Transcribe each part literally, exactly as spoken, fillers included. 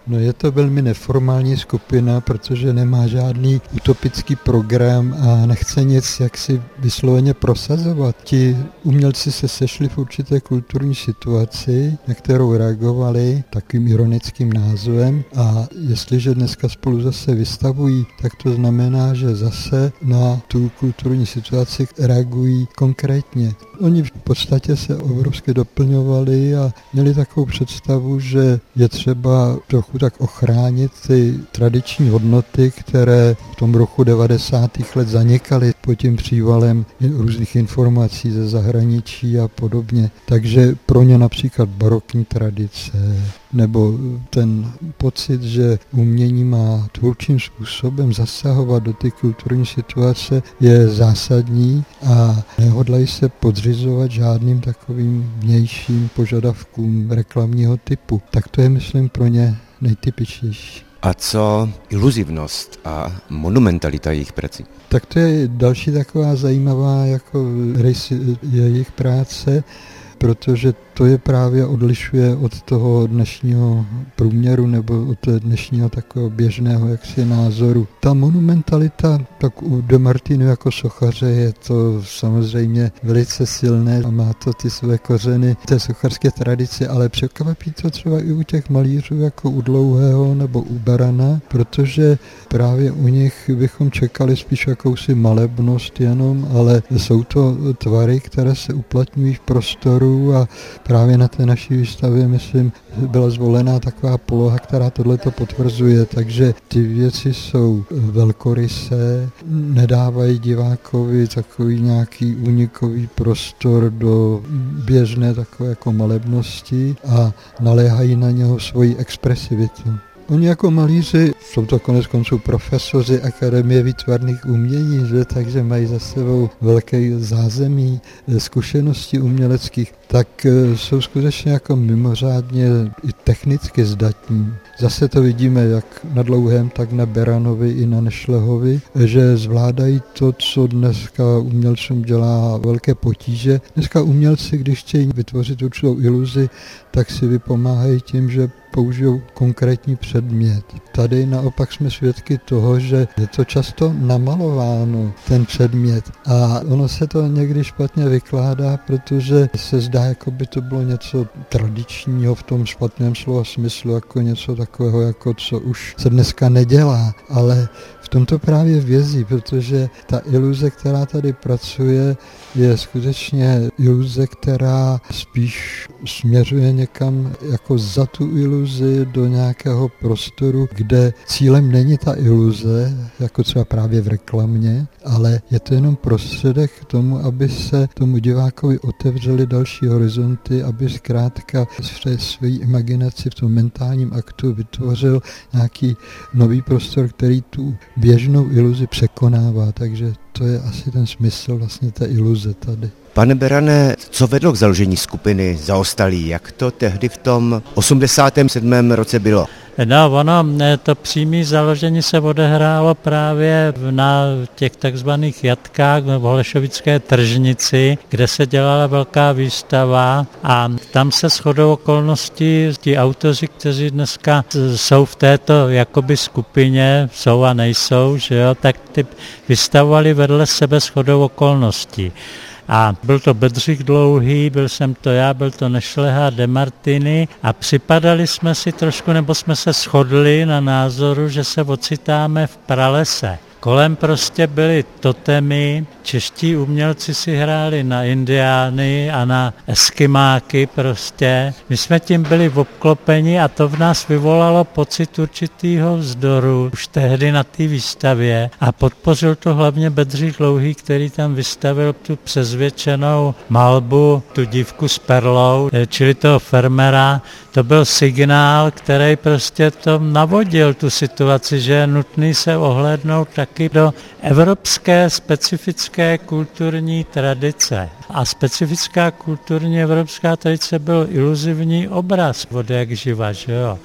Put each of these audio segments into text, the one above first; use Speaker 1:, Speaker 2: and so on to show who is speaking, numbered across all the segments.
Speaker 1: No je to velmi neformální skupina, protože nemá žádný utopický program a nechce nic jaksi vysloveně prosazovat. Ti umělci se sešli v určité kulturní situaci, na kterou reagovali takovým ironickým názvem a jestliže dneska spolu zase vystavují, tak to znamená, že zase na tu kulturní situaci reagují konkrétně. Oni v podstatě se obrovsky doplňovali a měli takovou představu, že je třeba trochu tak ochránit ty tradiční hodnoty, které v tom roku devadesátých let zanikaly pod tím přívalem různých informací ze zahraničí a podobně. Takže pro ně například barokní tradice nebo ten pocit, že umění má tvůrčím způsobem zasahovat do té kulturní situace, je zásadní a nehodlají se podřizovat žádným takovým vnějším požadavkům reklamního typu. Tak to je, myslím, pro ně nejtypičtější.
Speaker 2: A co iluzivnost a monumentalita jejich prací?
Speaker 1: Tak to je další taková zajímavá jako rys jejich práce, protože to je právě odlišuje od toho dnešního průměru nebo od dnešního takového běžného jaksi názoru. Ta monumentalita, tak u De Martinu jako sochaře je to samozřejmě velice silné a má to ty své kořeny té sochařské tradice, ale překvapí to třeba i u těch malířů jako u Dlouhého nebo u Berana, protože právě u nich bychom čekali spíš jakousi malebnost jenom, ale jsou to tvary, které se uplatňují v prostoru a právě na té naší výstavě, myslím, byla zvolená taková poloha, která tohleto potvrzuje, takže ty věci jsou velkorysé, nedávají divákovi takový nějaký únikový prostor do běžné takové jako malebnosti a naléhají na něho svoji expresivitu. Oni jako malíři jsou to konec konců profesoři Akademie výtvarných umění, že? Takže mají za sebou velké zázemí zkušeností uměleckých, tak jsou skutečně jako mimořádně i technicky zdatní. Zase to vidíme jak na Dlouhém, tak na Beranovi i na Nešlehovi, že zvládají to, co dneska umělcům dělá velké potíže. Dneska umělci, když chtějí vytvořit určitou iluzi, tak si vypomáhají tím, že použijou konkrétní předmět. Tady naopak jsme svědky toho, že je to často namalováno, ten předmět. A ono se to někdy špatně vykládá, protože se zdá, jako by to bylo něco tradičního v tom špatném slova smyslu, jako něco takového, jako co už se dneska nedělá. Ale v tom to právě vězí, protože ta iluze, která tady pracuje, je skutečně iluze, která spíš směřuje někam jako za tu iluzi do nějakého prostoru, kde cílem není ta iluze, jako třeba právě v reklamě, ale je to jenom prostředek k tomu, aby se tomu divákovi otevřely další horizonty, aby zkrátka v té své imaginaci, v tom mentálním aktu vytvořil nějaký nový prostor, který tu běžnou iluzi překonává, takže to je asi ten smysl vlastně té iluze tady.
Speaker 2: Pane Berane, co vedlo k založení skupiny Zaostalí? Jak to tehdy v tom osmdesátém sedmém roce bylo?
Speaker 3: No, ono, to přímé založení se odehrálo právě na těch takzvaných jatkách v Holešovické tržnici, kde se dělala velká výstava a tam se shodou okolností ti autoři, kteří dneska jsou v této jakoby skupině, jsou a nejsou, že jo, tak ty vystavovali vedle sebe shodou okolností. A byl to Bedřich Dlouhý, byl jsem to já, byl to Nešleha, De Martini a připadali jsme si trošku, nebo jsme se shodli na názoru, že se ocitáme v pralese. Kolem prostě byly totemy, čeští umělci si hráli na indiány a na eskimáky prostě. My jsme tím byli obklopeni a to v nás vyvolalo pocit určitýho vzdoru už tehdy na té výstavě a podpořil to hlavně Bedřich Dlouhý, který tam vystavil tu přezvětšenou malbu, tu dívku s perlou, čili toho Fermera. To byl signál, který prostě to navodil tu situaci, že je nutný se ohlédnout taky do evropské specifické kulturní tradice. A specifická kulturní evropská tradice byl iluzivní obraz od jak živa, že jo.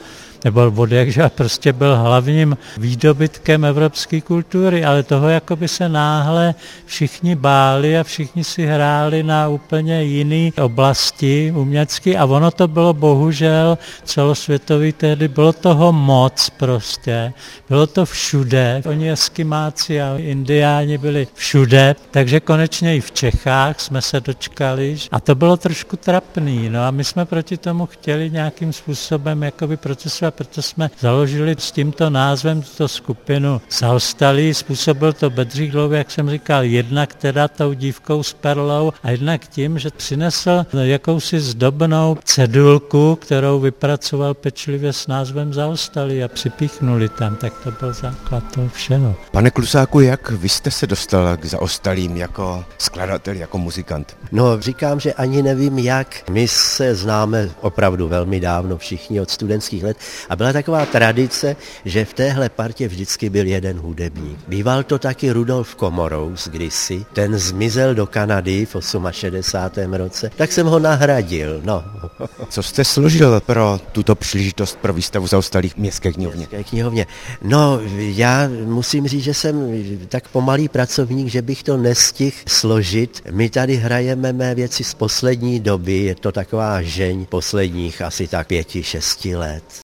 Speaker 3: nebo od jakže prostě byl hlavním výdobytkem evropské kultury, ale toho jako by se náhle všichni báli a všichni si hráli na úplně jiný oblasti umělecky a ono to bylo bohužel celosvětový, tehdy bylo toho moc prostě, bylo to všude, oni Eskimáci a Indiáni byli všude, takže konečně i v Čechách jsme se dočkali a to bylo trošku trapný, no a my jsme proti tomu chtěli nějakým způsobem jakoby procesovat, proto jsme založili s tímto názvem tuto skupinu Zaostalí, způsobil to Bedřich Dlouhý, jak jsem říkal, jednak teda tou dívkou s perlou a jednak tím, že přinesl jakousi zdobnou cedulku, kterou vypracoval pečlivě s názvem Zaostalí a připíchnuli tam, tak to byl základ toho všeho.
Speaker 2: Pane Klusáku, jak vy jste se dostal k Zaostalým jako skladatel, jako muzikant?
Speaker 4: No, říkám, že ani nevím jak. My se známe opravdu velmi dávno, všichni od studentských let a byla taková tradice, že v téhle partě vždycky byl jeden hudebník. Býval to taky Rudolf Komorous kdysi, ten zmizel do Kanady v šedesátém osmém roce, tak jsem ho nahradil, no.
Speaker 2: Co jste složil pro tuto příležitost pro výstavu Zaostalých v Městské knihovně?
Speaker 4: Městské knihovně. No, já musím říct, že jsem tak pomalý pracovník, že bych to nestihl složit. My tady hrajeme mé věci z poslední doby, je to taková žeň posledních asi tak pěti, šesti let.